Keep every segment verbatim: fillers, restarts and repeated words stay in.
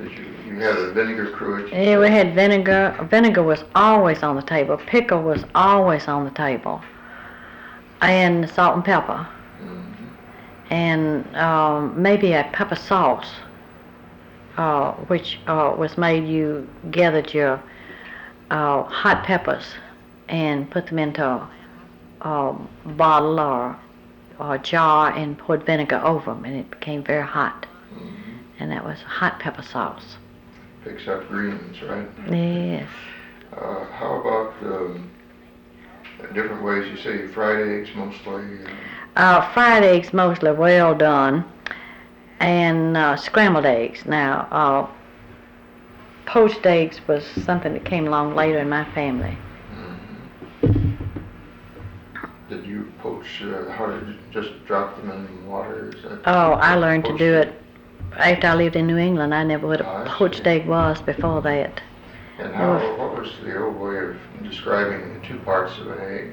Did you, you had a vinegar cruet? Yeah, we had vinegar. Vinegar was always on the table. Pickle was always on the table. And salt and pepper. Mm-hmm. And um, maybe a pepper sauce, uh, which uh, was made, you gathered your uh, hot peppers and put them into a, a bottle or, or a jar and poured vinegar over them, and it became very hot. Mm-hmm. And that was hot pepper sauce. Picks up greens, right? Yes. Uh, how about um, different ways? You say fried eggs mostly? Uh, uh, fried eggs mostly well done, and uh, scrambled eggs. Now, uh, poached eggs was something that came along later in my family. Mm-hmm. Did you poach? Uh, how did you just drop them in water? Is that oh, I learned to do it. After I lived in New England, I never what a oh, poached egg was before that. And how, was, what was the old way of describing the two parts of an egg?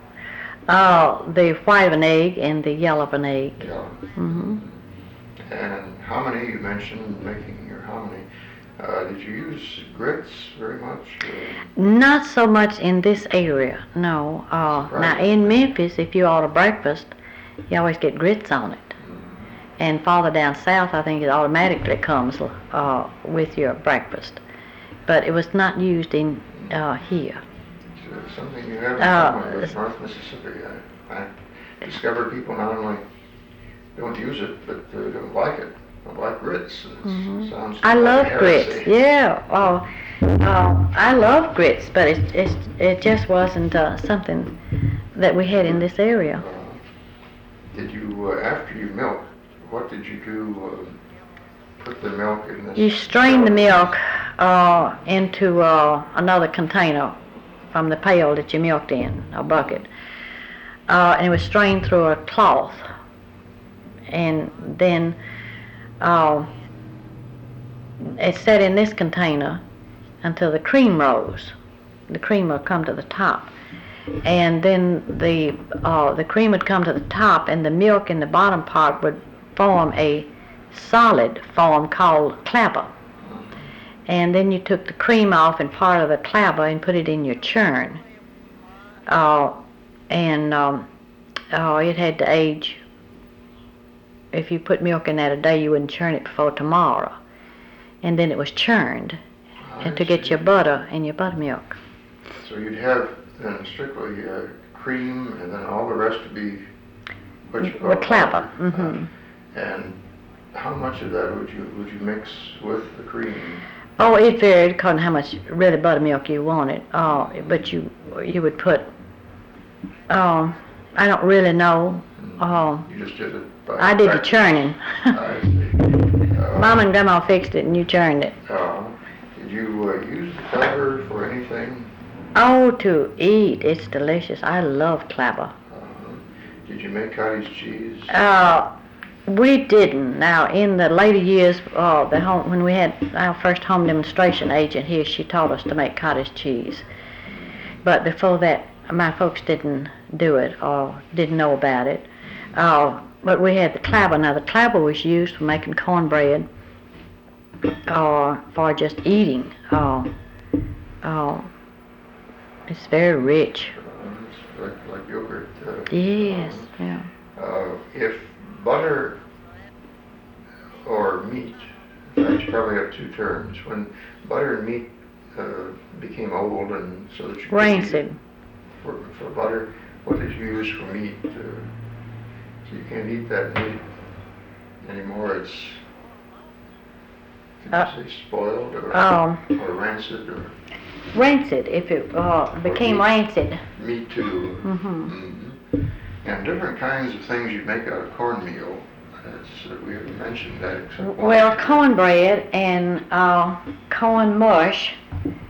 Oh, the white of an egg and the yellow of an egg. Yeah. Mm-hmm. And hominy, you mentioned making your hominy. Uh, did you use grits very much? Or? Not so much in this area, no. Uh, now, in Memphis, if you order breakfast, you always get grits on it. And farther down south, I think it automatically comes uh, with your breakfast. But it was not used in uh, here. So it's something you have in uh, common with North Mississippi. I, I discover people not only don't use it, but uh, don't like it. Don't like grits. And mm-hmm. sounds I like love grits. Yeah. Oh, uh, I love grits, but it it, it just wasn't uh, something that we had in this area. Uh, did you, uh, after you milked, what did you do? Uh, put the milk in this? You strain the milk uh, into uh, another container from the pail that you milked in, a bucket. Uh, and it was strained through a cloth. And then uh, it sat in this container until the cream rose. The cream would come to the top. And then the uh, the cream would come to the top, and the milk in the bottom part would form a solid form called clabber. And then you took the cream off and part of the clabber and put it in your churn. Uh, and um, oh, it had to age. If you put milk in that a day, you wouldn't churn it before tomorrow. And then it was churned and to get your butter and your buttermilk. So you'd have then strictly uh, cream, and then all the rest would be what you call the clabber. Mm-hmm. Uh, and how much of that would you would you mix with the cream? Oh, it varied according to how much really buttermilk you wanted. Uh, but you you would put. Um, I don't really know. Uh, you just did it. By I did practice. the churning. I see. Uh, Mom and Grandma fixed it, and you churned it. Uh, did you uh, use the clabber for anything? Oh, to eat, it's delicious. I love clabber. Uh, did you make cottage cheese? Uh, we didn't. Now, in the later years, uh, the home, when we had our first home demonstration agent here, she taught us to make cottage cheese. But before that, my folks didn't do it or didn't know about it. Uh, but we had the clabber. Now, the clabber was used for making cornbread or for just eating. Uh, uh, it's very rich. Uh, it's like, like yogurt. Uh, yes, um, yeah. Uh, if butter or meat, in fact, you probably have two terms. When butter and meat uh, became old and so that you could rancid. eat it for, for butter, what did you use for meat? Uh, so you can't eat that meat anymore. It's did Uh, you say spoiled or, um, or rancid or Rancid, if it uh, became meat. rancid. Meat too. Mm-hmm. Mm-hmm. And different kinds of things you make out of cornmeal. That's, uh, we haven't mentioned that. Except Well, cornbread and uh, corn mush